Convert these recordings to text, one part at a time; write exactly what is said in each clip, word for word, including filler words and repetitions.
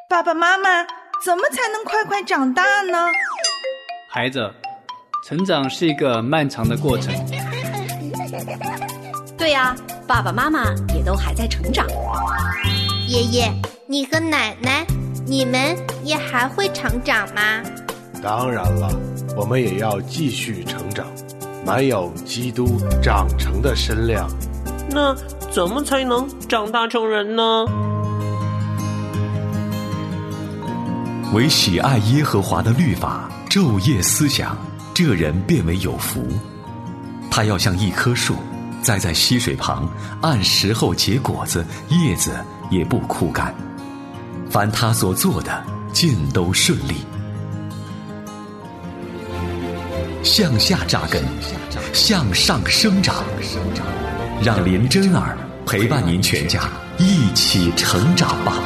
爸爸妈妈，怎么才能快快长大呢？ 孩子，成长是一个漫长的过程。 对呀，爸爸妈妈也都还在成长。 爷爷，你和奶奶，你们也还会成长吗？ 当然了，我们也要继续成长，满有基督长成的身量。 那怎么才能长大成人呢？ 唯喜爱耶和华的律法，昼夜思想，这人便为有福。他要像一棵树，栽在溪水旁，按时候结果子，叶子也不枯干。凡他所做的，尽都顺利。向下扎根，向上生长，让林真儿陪伴您全家一起成长吧。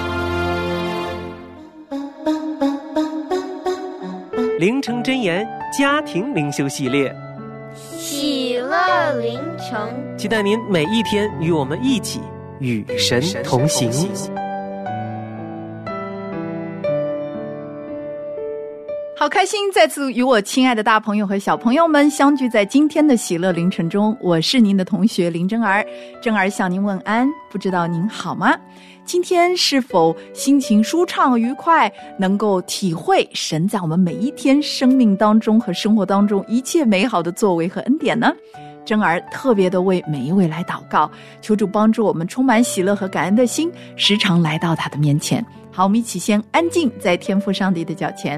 灵城真言家庭灵修系列， 喜乐灵城， 期待您每一天与我们一起与神同行。 好开心再次与我亲爱的大朋友和小朋友们相聚在今天的喜乐凌晨中，我是您的同学林真儿。真儿向您问安，不知道您好吗？今天是否心情舒畅愉快，能够体会神在我们每一天生命当中和生活当中一切美好的作为和恩典呢？真儿特别的为每一位来祷告，求主帮助我们充满喜乐和感恩的心，时常来到他的面前。好，我们一起先安静在天父上帝的脚前。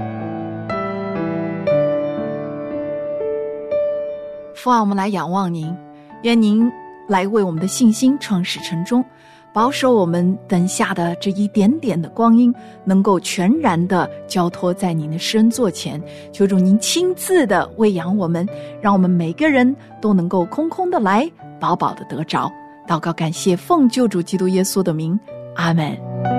父啊，我们来仰望您，愿您来为我们的信心创始成终，保守我们等下的这一点点的光阴能够全然的交托在您的施恩座前，求主您亲自的喂养我们，让我们每个人都能够空空的来，饱饱的得着。祷告感谢，奉救主基督耶稣的名，阿们。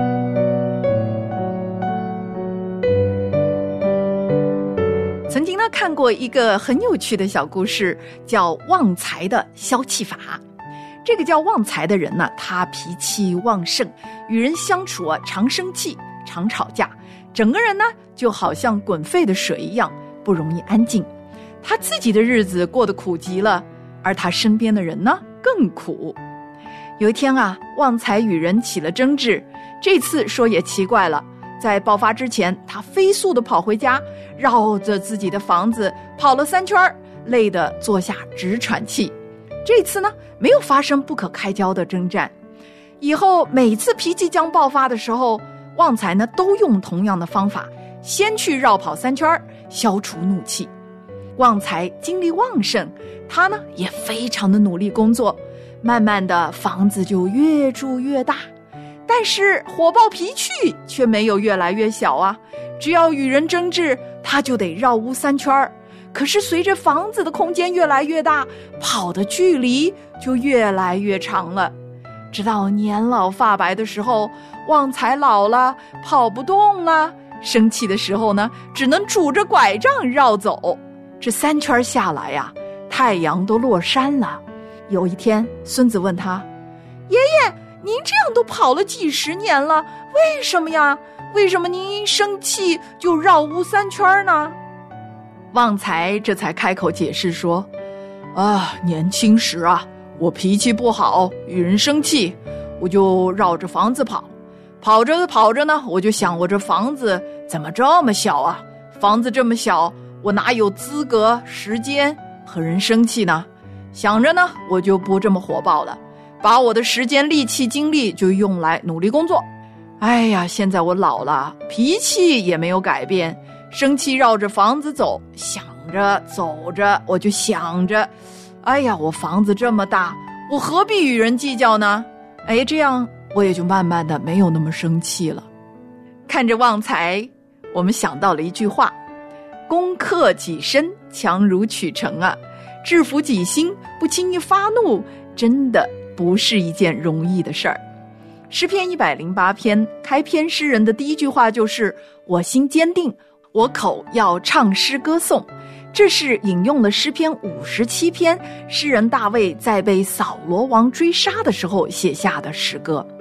曾经呢看过一个很有趣的小故事，叫旺财的消气法。这个叫旺财的人呢，他脾气旺盛，与人相处啊常生气，常吵架，整个人呢就好像滚沸的水一样，不容易安静。他自己的日子过得苦极了，而他身边的人呢更苦。有一天啊，旺财与人起了争执，这次说也奇怪了，在爆发之前，他飞速地跑回家，绕着自己的房子跑了三圈，累得坐下直喘气。这次呢，没有发生不可开交的征战。以后每次脾气将爆发的时候，旺财呢都用同样的方法，先去绕跑三圈，消除怒气。旺财精力旺盛，他呢也非常的努力工作，慢慢的房子就越住越大。但是火爆脾气却没有越来越小啊！只要与人争执，他就得绕屋三圈。可是随着房子的空间越来越大，跑的距离就越来越长了。直到年老发白的时候，旺财老了，跑不动了，生气的时候呢，只能拄着拐杖绕走。这三圈下来呀，太阳都落山了。有一天，孙子问他：“爷爷，您这样都跑了几十年了，为什么呀？为什么您一生气就绕屋三圈呢？”旺财这才开口解释说：“啊，年轻时啊，我脾气不好，与人生气，我就绕着房子跑，跑着跑着呢，我就想我这房子怎么这么小啊？房子这么小，我哪有资格、时间和人生气呢？想着呢，我就不这么火爆了。”把我的时间、力气、精力就用来努力工作。哎呀，现在我老了，脾气也没有改变，生气绕着房子走，想着走着，我就想着，哎呀，我房子这么大，我何必与人计较呢？哎，这样我也就慢慢的没有那么生气了。看着旺财，我们想到了一句话：攻克己身，强如取成啊！制服己心，不轻易发怒，真的不是一件容易的事儿。诗篇一百零八篇开篇诗人的第一句话就是我心坚定，我口要唱诗歌颂。这是引用了诗篇五十七篇，诗人大卫在被扫罗王追杀的时候写下的诗歌。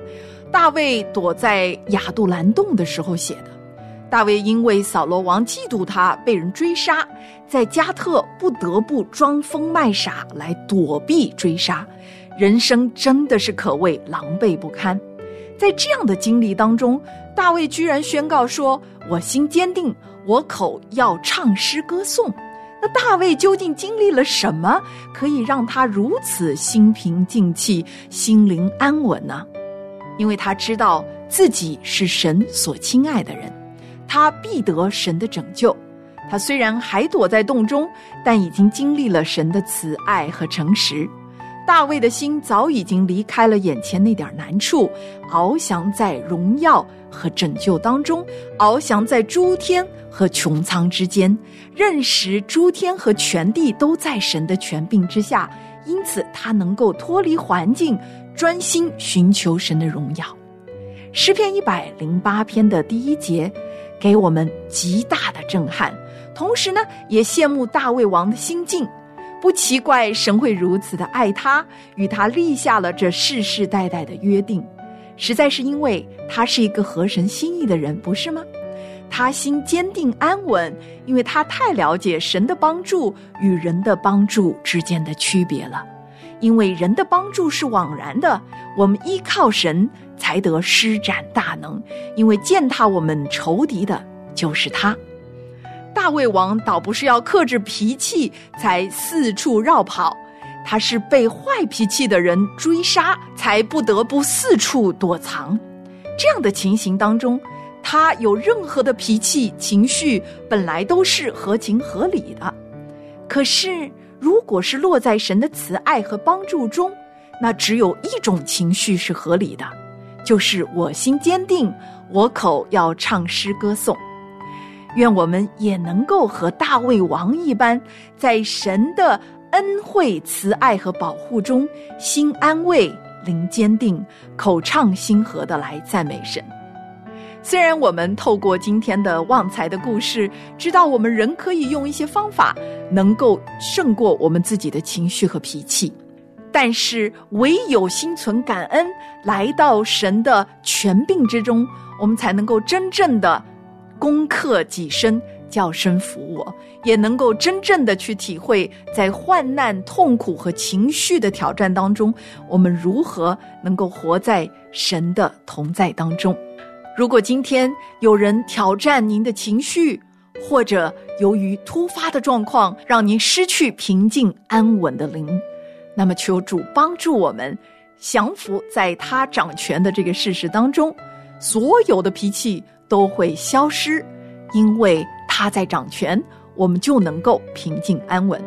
大卫躲在亚杜兰洞的时候写的。大卫因为扫罗王嫉妒他被人追杀，在加特不得不装疯卖傻来躲避追杀，人生真的是可谓狼狈不堪。在这样的经历当中，大卫居然宣告说，我心坚定，我口要唱诗歌颂。那大卫究竟经历了什么，可以让他如此心平静气，心灵安稳呢？因为他知道自己是神所亲爱的人，他必得神的拯救。他虽然还躲在洞中，但已经经历了神的慈爱和诚实。大卫的心早已经离开了眼前那点难处，翱翔在荣耀和拯救当中，翱翔在诸天和穹苍之间，认识诸天和全地都在神的权柄之下，因此他能够脱离环境，专心寻求神的荣耀。诗篇一百零八篇的第一节给我们极大的震撼，同时呢，也羡慕大卫王的心境。不奇怪神会如此的爱他，与他立下了这世世代代的约定，实在是因为他是一个合神心意的人，不是吗？他心坚定安稳，因为他太了解神的帮助与人的帮助之间的区别了。因为人的帮助是枉然的，我们依靠神才得施展大能，因为践踏我们仇敌的就是他。大卫王倒不是要克制脾气才四处绕跑，他是被坏脾气的人追杀，才不得不四处躲藏。这样的情形当中，他有任何的脾气情绪本来都是合情合理的。可是如果是落在神的慈爱和帮助中，那只有一种情绪是合理的，就是我心坚定，我口要唱诗歌颂。愿我们也能够和大卫王一般，在神的恩惠慈爱和保护中，心安慰，灵坚定，口唱心和的来赞美神。虽然我们透过今天的旺财的故事，知道我们人可以用一些方法能够胜过我们自己的情绪和脾气，但是唯有心存感恩，来到神的权柄之中，我们才能够真正的攻克己身，叫身服我，也能够真正的去体会在患难痛苦和情绪的挑战当中，我们如何能够活在神的同在当中。如果今天有人挑战您的情绪，或者由于突发的状况让您失去平静安稳的灵，那么求主帮助我们降服在他掌权的这个事实当中，所有的脾气都会消失，因为他在掌权，我们就能够平静安稳。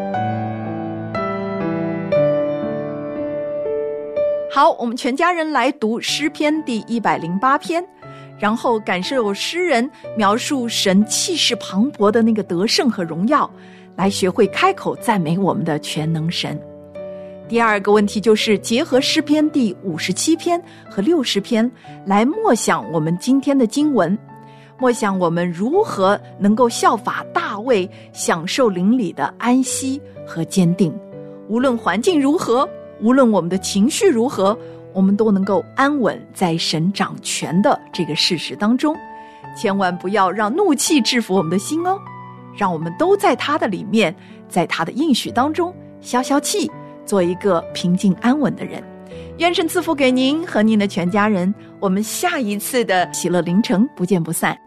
好，我们全家人来读诗篇第一百零八篇，然后感受诗人描述神气势磅礴的那个得胜和荣耀，来学会开口赞美我们的全能神。第二个问题就是结合诗篇第五十七篇和六十篇来默想我们今天的经文，默想我们如何能够效法大卫，享受灵里的安息和坚定。无论环境如何，无论我们的情绪如何，我们都能够安稳在神掌权的这个事实当中。千万不要让怒气制服我们的心哦，让我们都在他的里面，在他的应许当中消消气，做一个平静安稳的人。愿神赐福给您和您的全家人，我们下一次的喜乐凌晨不见不散。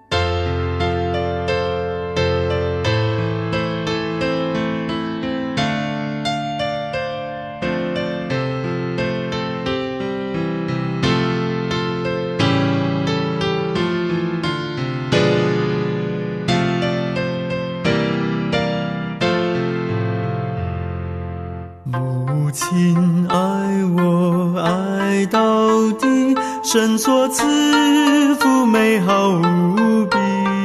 母亲爱我爱到底，神所赐福美好无比，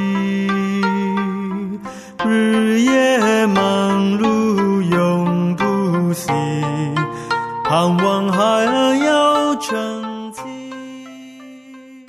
日夜忙碌永不息，盼望还要成绩。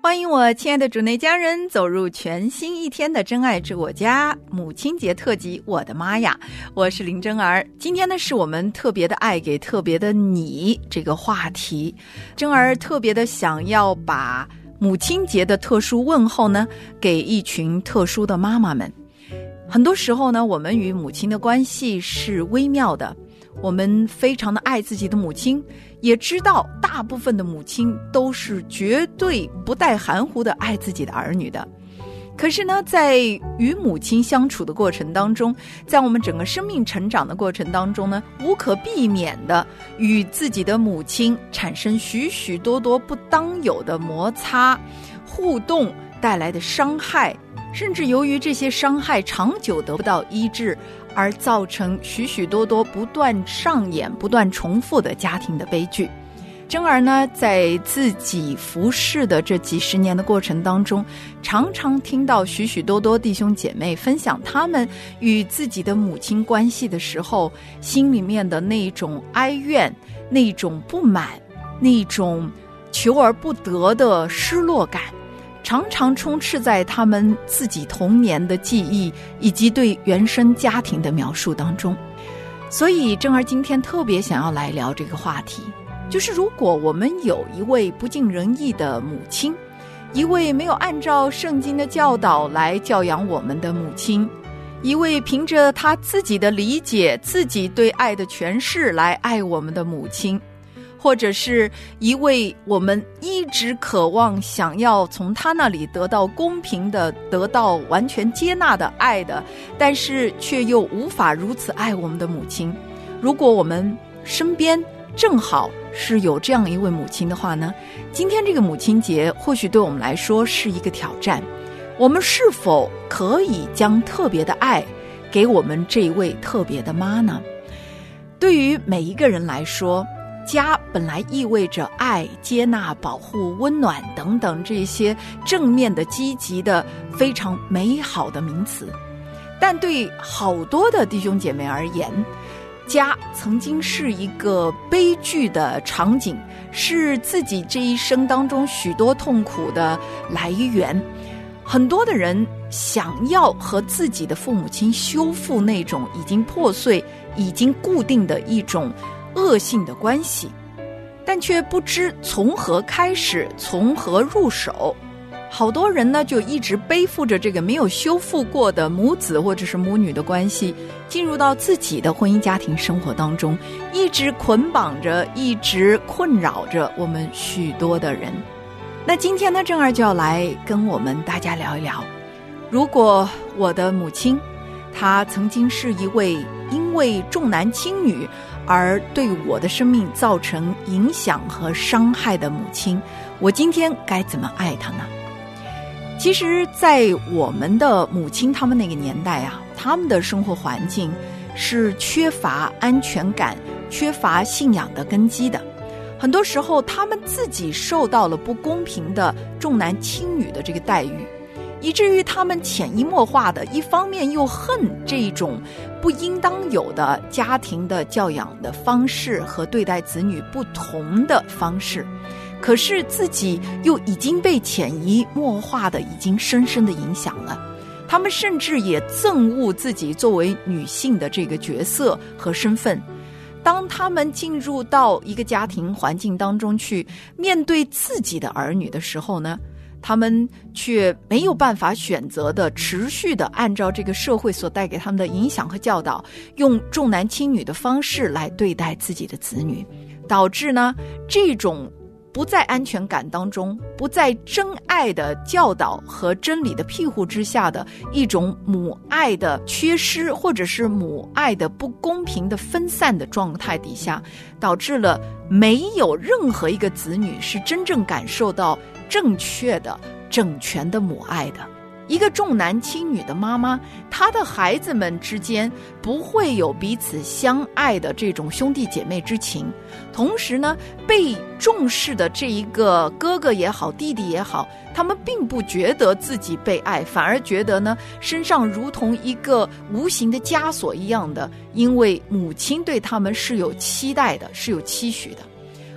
欢迎我亲爱的主内家人走入全新一天的真爱之我家母亲节特辑，我的妈呀，我是林真儿。今天呢是我们特别的爱给特别的你这个话题，真儿特别的想要把母亲节的特殊问候呢给一群特殊的妈妈们。很多时候呢，我们与母亲的关系是微妙的，我们非常的爱自己的母亲，也知道大部分的母亲都是绝对不带含糊的爱自己的儿女的。可是呢，在与母亲相处的过程当中，在我们整个生命成长的过程当中呢，无可避免的与自己的母亲产生许许多多不当有的摩擦、互动带来的伤害，甚至由于这些伤害长久得不到医治，而造成许许多多不断上演、不断重复的家庭的悲剧。真儿呢，在自己服侍的这几十年的过程当中，常常听到许许多多弟兄姐妹分享他们与自己的母亲关系的时候，心里面的那种哀怨、那种不满、那种求而不得的失落感，常常充斥在他们自己童年的记忆以及对原生家庭的描述当中。所以真儿今天特别想要来聊这个话题，就是如果我们有一位不尽人意的母亲，一位没有按照圣经的教导来教养我们的母亲，一位凭着她自己的理解、自己对爱的诠释来爱我们的母亲，或者是一位我们一直渴望想要从他那里得到公平的、得到完全接纳的爱的，但是却又无法如此爱我们的母亲。如果我们身边正好是有这样一位母亲的话呢，今天这个母亲节或许对我们来说是一个挑战。我们是否可以将特别的爱给我们这位特别的妈呢？对于每一个人来说，家本来意味着爱、接纳、保护、温暖等等这些正面的、积极的、非常美好的名词，但对好多的弟兄姐妹而言，家曾经是一个悲剧的场景，是自己这一生当中许多痛苦的来源。很多的人想要和自己的父母亲修复那种已经破碎、已经固定的一种恶性的关系，但却不知从何开始，从何入手。好多人呢，就一直背负着这个没有修复过的母子或者是母女的关系，进入到自己的婚姻家庭生活当中，一直捆绑着，一直困扰着我们许多的人。那今天呢，正儿就要来跟我们大家聊一聊，如果我的母亲她曾经是一位因为重男轻女而对我的生命造成影响和伤害的母亲，我今天该怎么爱她呢？其实在我们的母亲他们那个年代啊，他们的生活环境是缺乏安全感、缺乏信仰的根基的。很多时候他们自己受到了不公平的重男轻女的这个待遇，以至于他们潜移默化的，一方面又恨这种不应当有的家庭的教养的方式和对待子女不同的方式，可是自己又已经被潜移默化的已经深深的影响了。他们甚至也憎恶自己作为女性的这个角色和身份。当他们进入到一个家庭环境当中去面对自己的儿女的时候呢，他们却没有办法选择的持续的按照这个社会所带给他们的影响和教导，用重男轻女的方式来对待自己的子女，导致呢这种不在安全感当中，不在真爱的教导和真理的庇护之下的一种母爱的缺失，或者是母爱的不公平的分散的状态底下，导致了没有任何一个子女是真正感受到正确的整全的母爱的。一个重男轻女的妈妈，她的孩子们之间不会有彼此相爱的这种兄弟姐妹之情，同时呢，被重视的这一个哥哥也好，弟弟也好，他们并不觉得自己被爱，反而觉得呢，身上如同一个无形的枷锁一样的，因为母亲对他们是有期待的，是有期许的。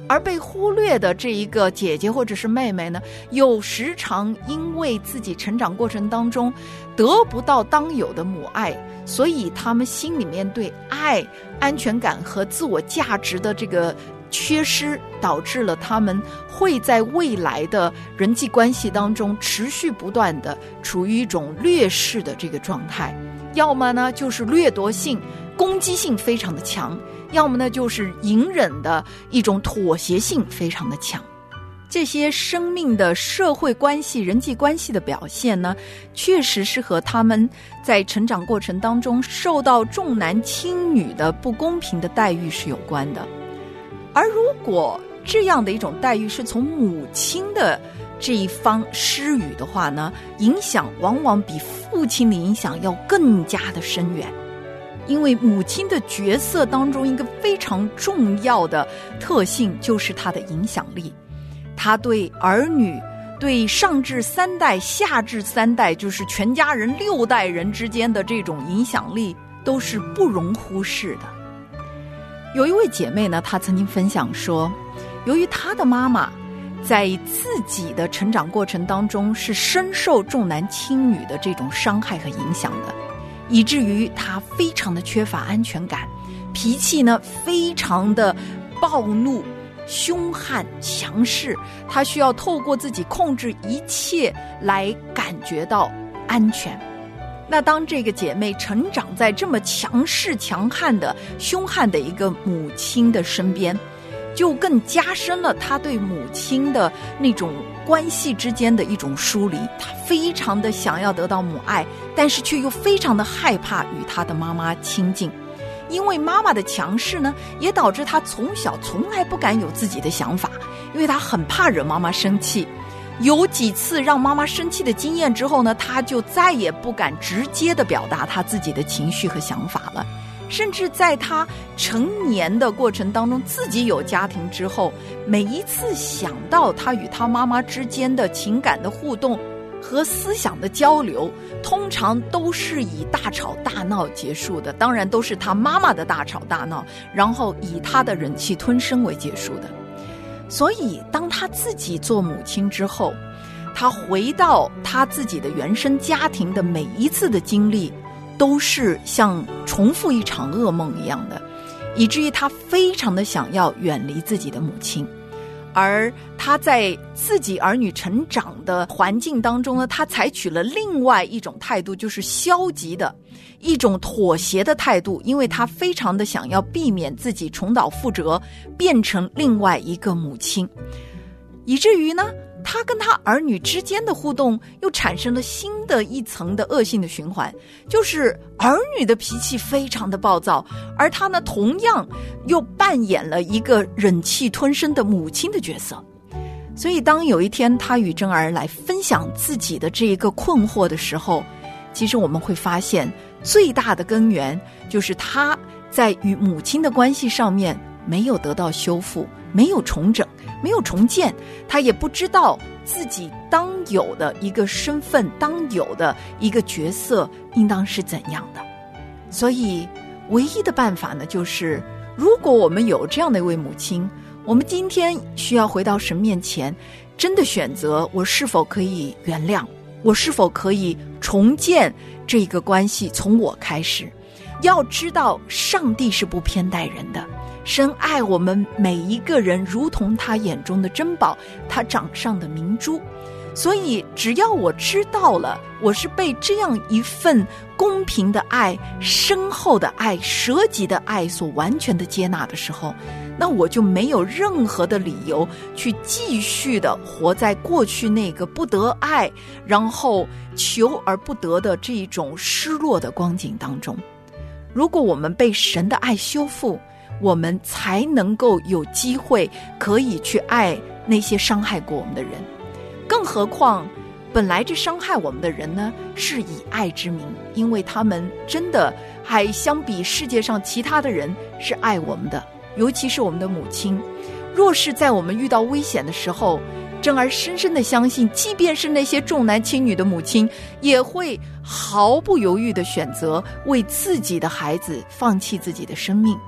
而被忽略的这一个姐姐或者是妹妹呢，又时常因为自己成长过程当中得不到当有的母爱，所以他们心里面对爱、安全感和自我价值的这个缺失，导致了他们会在未来的人际关系当中持续不断的处于一种劣势的这个状态，要么呢就是掠夺性、攻击性非常的强，要么呢就是隐忍的一种妥协性非常的强。这些生命的社会关系、人际关系的表现呢，确实是和他们在成长过程当中受到重男轻女的不公平的待遇是有关的。而如果这样的一种待遇是从母亲的这一方施予的话呢，影响往往比父亲的影响要更加的深远。因为母亲的角色当中一个非常重要的特性就是她的影响力，她对儿女、对上至三代、下至三代，就是全家人六代人之间的这种影响力都是不容忽视的。有一位姐妹呢，她曾经分享说，由于她的妈妈在自己的成长过程当中是深受重男轻女的这种伤害和影响的，以至于她非常的缺乏安全感，脾气呢非常的暴怒、凶悍、强势，她需要透过自己控制一切来感觉到安全。那当这个姐妹成长在这么强势、强悍的、凶悍的一个母亲的身边，就更加深了她对母亲的那种关系之间的一种疏离。她非常的想要得到母爱，但是却又非常的害怕与她的妈妈亲近。因为妈妈的强势呢，也导致她从小从来不敢有自己的想法，因为她很怕惹妈妈生气。有几次让妈妈生气的经验之后呢，她就再也不敢直接的表达她自己的情绪和想法了。甚至在她成年的过程当中，自己有家庭之后，每一次想到她与她妈妈之间的情感的互动和思想的交流，通常都是以大吵大闹结束的，当然都是她妈妈的大吵大闹，然后以她的忍气吞声为结束的。所以当她自己做母亲之后，她回到她自己的原生家庭的每一次的经历都是像重复一场噩梦一样的，以至于她非常的想要远离自己的母亲。而她在自己儿女成长的环境当中呢，她采取了另外一种态度，就是消极的一种妥协的态度，因为她非常的想要避免自己重蹈覆辙，变成另外一个母亲，以至于呢他跟他儿女之间的互动又产生了新的一层的恶性的循环，就是儿女的脾气非常的暴躁，而他呢同样又扮演了一个忍气吞声的母亲的角色。所以当有一天他与珍儿来分享自己的这一个困惑的时候，其实我们会发现最大的根源就是他在与母亲的关系上面没有得到修复，没有重整，没有重建，他也不知道自己当有的一个身份，当有的一个角色应当是怎样的。所以唯一的办法呢，就是如果我们有这样的一位母亲，我们今天需要回到神面前，真的选择我是否可以原谅，我是否可以重建这个关系，从我开始。要知道上帝是不偏待人的，神爱我们每一个人如同他眼中的珍宝，他掌上的明珠。所以只要我知道了我是被这样一份公平的爱、深厚的爱、舍己的爱所完全的接纳的时候，那我就没有任何的理由去继续的活在过去那个不得爱，然后求而不得的这一种失落的光景当中。如果我们被神的爱修复，我们才能够有机会可以去爱那些伤害过我们的人。更何况本来这伤害我们的人呢，是以爱之名，因为他们真的还相比世界上其他的人是爱我们的，尤其是我们的母亲。若是在我们遇到危险的时候，珍儿深深的相信，即便是那些重男轻女的母亲，也会毫不犹豫的选择为自己的孩子放弃自己的生命，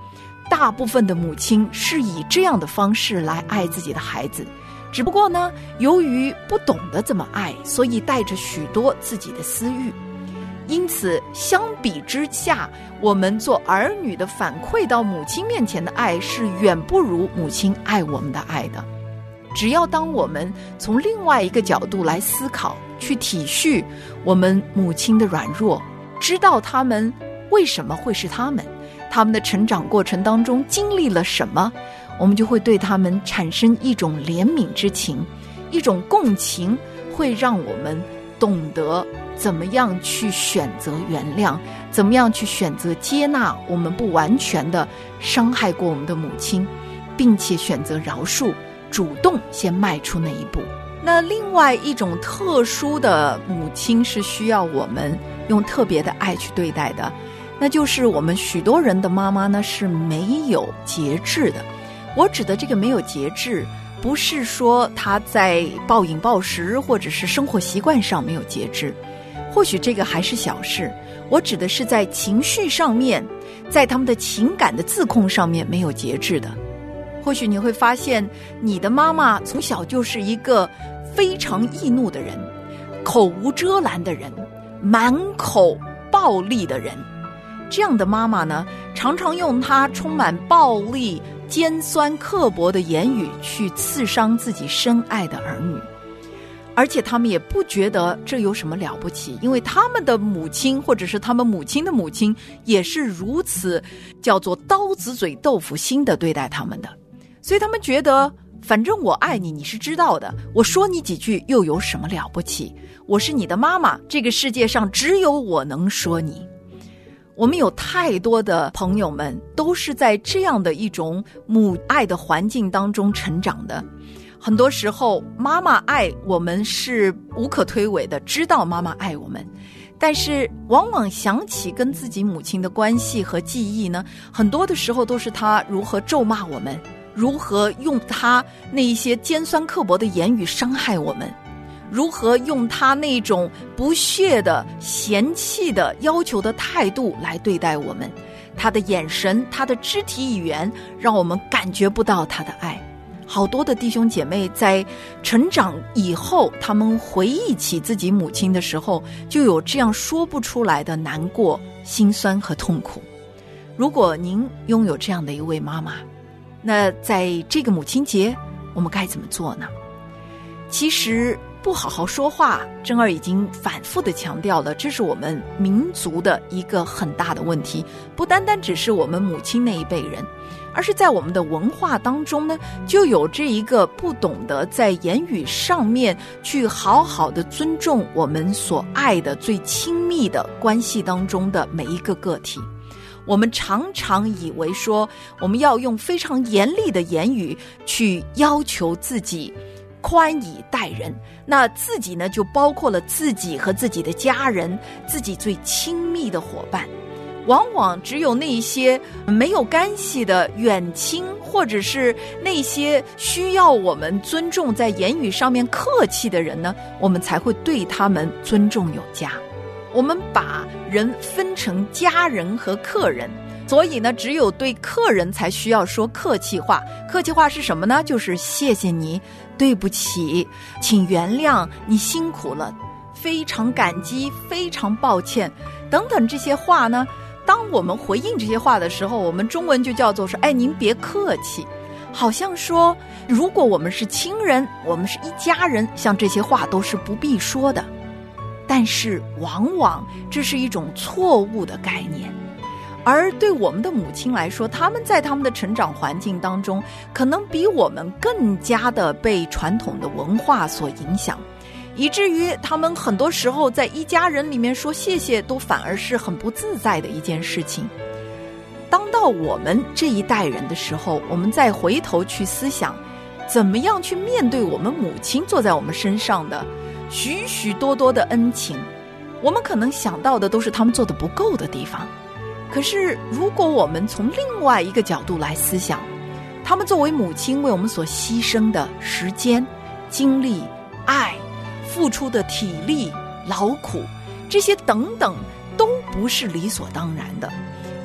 大部分的母亲是以这样的方式来爱自己的孩子，只不过呢，由于不懂得怎么爱，所以带着许多自己的私欲。因此相比之下，我们做儿女的反馈到母亲面前的爱是远不如母亲爱我们的爱的。只要当我们从另外一个角度来思考，去体恤我们母亲的软弱，知道他们为什么会是他们，他们的成长过程当中经历了什么，我们就会对他们产生一种怜悯之情，一种共情，会让我们懂得怎么样去选择原谅，怎么样去选择接纳我们不完全的伤害过我们的母亲，并且选择饶恕，主动先迈出那一步。那另外一种特殊的母亲是需要我们用特别的爱去对待的，那就是我们许多人的妈妈呢是没有节制的。我指的这个没有节制，不是说她在暴饮暴食或者是生活习惯上没有节制，或许这个还是小事，我指的是在情绪上面，在他们的情感的自控上面没有节制的。或许你会发现你的妈妈从小就是一个非常易怒的人，口无遮拦的人，满口暴力的人。这样的妈妈呢，常常用她充满暴力、尖酸刻薄的言语去刺伤自己深爱的儿女，而且他们也不觉得这有什么了不起，因为他们的母亲或者是他们母亲的母亲也是如此叫做刀子嘴豆腐心的对待他们的，所以他们觉得反正我爱你，你是知道的，我说你几句又有什么了不起，我是你的妈妈，这个世界上只有我能说你。我们有太多的朋友们都是在这样的一种母爱的环境当中成长的，很多时候妈妈爱我们是无可推诿的，知道妈妈爱我们，但是往往想起跟自己母亲的关系和记忆呢，很多的时候都是她如何咒骂我们，如何用她那一些尖酸刻薄的言语伤害我们，如何用他那种不屑的、嫌弃的、要求的态度来对待我们，他的眼神、他的肢体语言让我们感觉不到他的爱。好多的弟兄姐妹在成长以后，他们回忆起自己母亲的时候，就有这样说不出来的难过、心酸和痛苦。如果您拥有这样的一位妈妈，那在这个母亲节我们该怎么做呢？其实不好好说话，珍儿已经反复的强调了，这是我们民族的一个很大的问题，不单单只是我们母亲那一辈人，而是在我们的文化当中呢，就有这一个不懂得在言语上面去好好的尊重我们所爱的最亲密的关系当中的每一个个体。我们常常以为说我们要用非常严厉的言语去要求自己宽以待人，那自己呢就包括了自己和自己的家人，自己最亲密的伙伴。往往只有那些没有干系的远亲，或者是那些需要我们尊重在言语上面客气的人呢，我们才会对他们尊重有加。我们把人分成家人和客人，所以呢，只有对客人才需要说客气话。客气话是什么呢？就是谢谢你，对不起，请原谅，你辛苦了，非常感激，非常抱歉等等这些话呢，当我们回应这些话的时候，我们中文就叫做说，哎，您别客气，好像说如果我们是亲人，我们是一家人，像这些话都是不必说的。但是往往这是一种错误的概念，而对我们的母亲来说，他们在他们的成长环境当中，可能比我们更加的被传统的文化所影响，以至于他们很多时候在一家人里面说谢谢，都反而是很不自在的一件事情。当到我们这一代人的时候，我们再回头去思想，怎么样去面对我们母亲做在我们身上的许许多多的恩情，我们可能想到的都是他们做的不够的地方。可是如果我们从另外一个角度来思想，他们作为母亲为我们所牺牲的时间、精力、爱，付出的体力、劳苦，这些等等都不是理所当然的。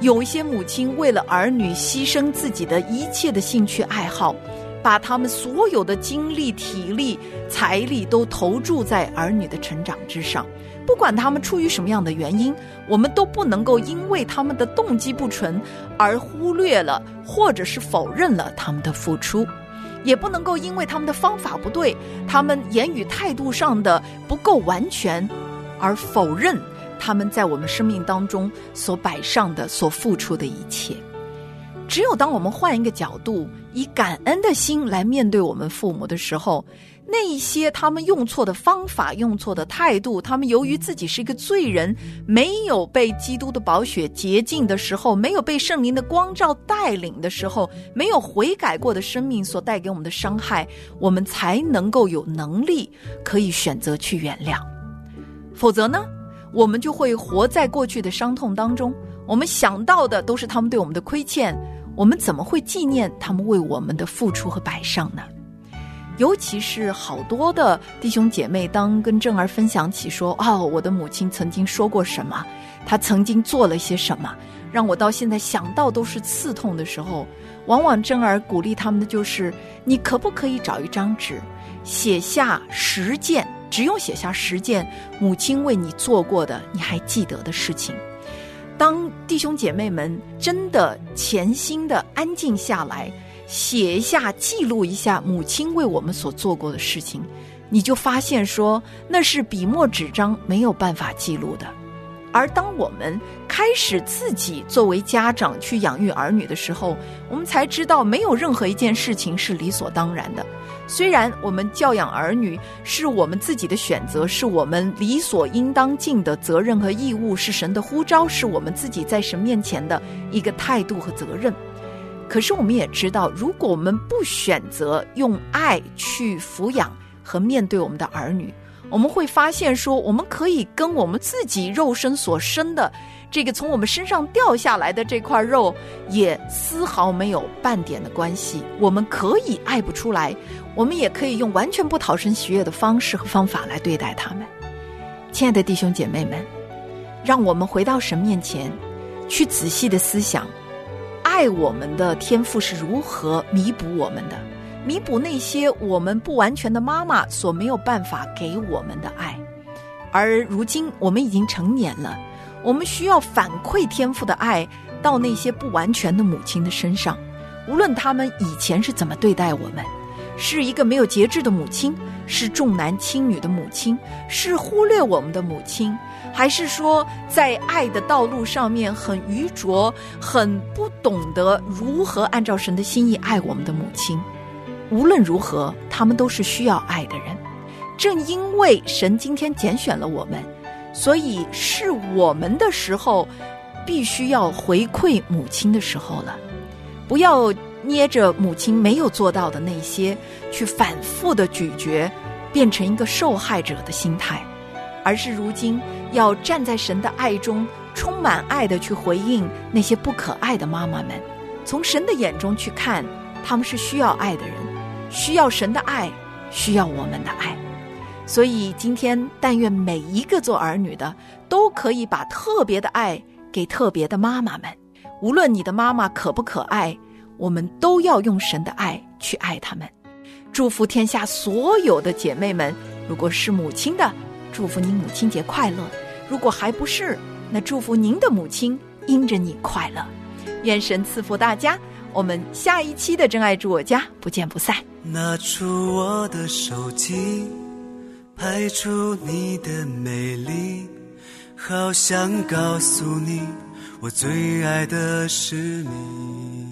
有一些母亲为了儿女牺牲自己的一切的兴趣爱好，把他们所有的精力、体力、财力都投注在儿女的成长之上。不管他们出于什么样的原因，我们都不能够因为他们的动机不纯而忽略了或者是否认了他们的付出，也不能够因为他们的方法不对，他们言语态度上的不够完全而否认他们在我们生命当中所摆上的、所付出的一切。只有当我们换一个角度，以感恩的心来面对我们父母的时候，那一些他们用错的方法、用错的态度，他们由于自己是一个罪人，没有被基督的宝血洁净的时候，没有被圣灵的光照带领的时候，没有悔改过的生命所带给我们的伤害，我们才能够有能力可以选择去原谅。否则呢，我们就会活在过去的伤痛当中，我们想到的都是他们对我们的亏欠，我们怎么会纪念他们为我们的付出和摆上呢？尤其是好多的弟兄姐妹当跟正儿分享起说，哦，我的母亲曾经说过什么，她曾经做了些什么，让我到现在想到都是刺痛的时候，往往正儿鼓励他们的就是，你可不可以找一张纸，写下十件，只用写下十件母亲为你做过的你还记得的事情。当弟兄姐妹们真的潜心的安静下来，写一下，记录一下母亲为我们所做过的事情，你就发现说，那是笔墨纸张没有办法记录的。而当我们开始自己作为家长去养育儿女的时候，我们才知道没有任何一件事情是理所当然的。虽然我们教养儿女是我们自己的选择，是我们理所应当尽的责任和义务，是神的呼召，是我们自己在神面前的一个态度和责任，可是我们也知道，如果我们不选择用爱去抚养和面对我们的儿女，我们会发现说，我们可以跟我们自己肉身所生的这个从我们身上掉下来的这块肉也丝毫没有半点的关系。我们可以爱不出来，我们也可以用完全不讨神喜悦的方式和方法来对待他们。亲爱的弟兄姐妹们，让我们回到神面前，去仔细的思想，爱我们的天父是如何弥补我们的，弥补那些我们不完全的妈妈所没有办法给我们的爱。而如今我们已经成年了，我们需要反馈天父的爱到那些不完全的母亲的身上，无论他们以前是怎么对待我们，是一个没有节制的母亲，是重男轻女的母亲，是忽略我们的母亲，还是说在爱的道路上面很愚拙，很不懂得如何按照神的心意爱我们的母亲。无论如何，他们都是需要爱的人。正因为神今天拣选了我们，所以是我们的时候必须要回馈母亲的时候了。不要捏着母亲没有做到的那些去反复的咀嚼，变成一个受害者的心态，而是如今要站在神的爱中，充满爱的去回应那些不可爱的妈妈们。从神的眼中去看，他们是需要爱的人，需要神的爱，需要我们的爱。所以今天但愿每一个做儿女的都可以把特别的爱给特别的妈妈们，无论你的妈妈可不可爱，我们都要用神的爱去爱他们。祝福天下所有的姐妹们，如果是母亲的，祝福您母亲节快乐，如果还不是，那祝福您的母亲因着你快乐。愿神赐福大家，我们下一期的真爱住我家不见不散。 拿出我的手机，拍出你的美丽，好想告诉你我最爱的是你。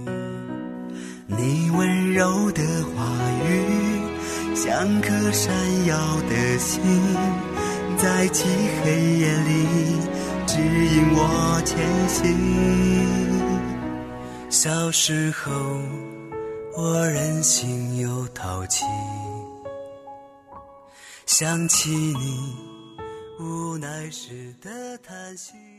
你温柔的话语像颗闪耀的星，在漆黑夜里指引我前行。小时候我任性又淘气，想起你无奈时的叹息。